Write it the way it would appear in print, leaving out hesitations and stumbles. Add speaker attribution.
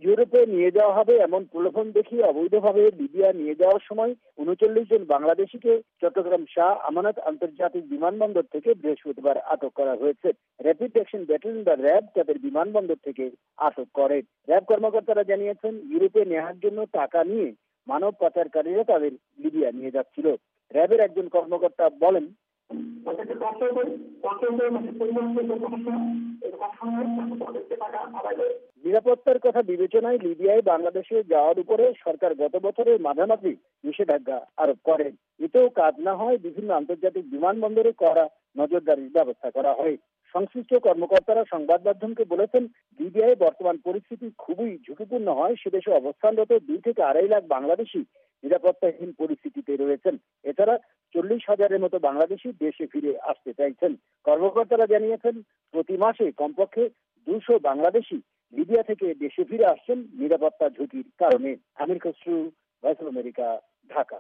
Speaker 1: ইউরোপে নিয়ে যাওয়া হবে এমন প্রলোভন দেখিয়ে অবৈধভাবে লিবিয়া নিয়ে যাওয়ার সময় ৩৯ জন বাংলাদেশিকে চট্টগ্রাম শাহ আমানত আন্তর্জাতিক বিমানবন্দর থেকে বৃহস্পতিবার আটক করা হয়েছে। র্যাপিড অ্যাকশন ব্যাটালিয়ন বা র্যাব তাদের বিমানবন্দর থেকে আটক করে। র্যাব কর্মকর্তারা জানিয়েছেন, ইউরোপে নেওয়ার জন্য টাকা নিয়ে মানব পাচারকারীরা তাদের লিবিয়া নিয়ে যাচ্ছিল। র্যাবের একজন কর্মকর্তা বলেন, নিরাপত্তার কথা বিবেচনায় লিবিয়ায় বাংলাদেশে যাওয়ার উপরে সরকার গত বছরের মাঝামাঝি নিষেধাজ্ঞা আরোপ করে। এতেও কাজ না হয় বিভিন্ন আন্তর্জাতিক বিমানবন্দরে কড়া নজরদারির ব্যবস্থা করা হয়। সংশ্লিষ্ট কর্মকর্তারা সংবাদ মাধ্যমকে বলেছেন, লিবিয়ায় বর্তমান পরিস্থিতি খুবই ঝুঁকিপূর্ণ হয় সেদেশে অবস্থানরত 2 থেকে 2.5 লাখ বাংলাদেশি নিরাপত্তাহীন পরিস্থিতিতে রয়েছেন। এছাড়া 40,000-এর মতো বাংলাদেশি দেশে ফিরে আসতে চাইছেন। কর্মকর্তারা জানিয়েছেন, প্রতি মাসে কমপক্ষে 200 বাংলাদেশি লিবিয়া থেকে দেশে ফিরে আসছেন নিরাপত্তা ঝুঁকির কারণে। Amir Khasru, voice of America, Dhaka.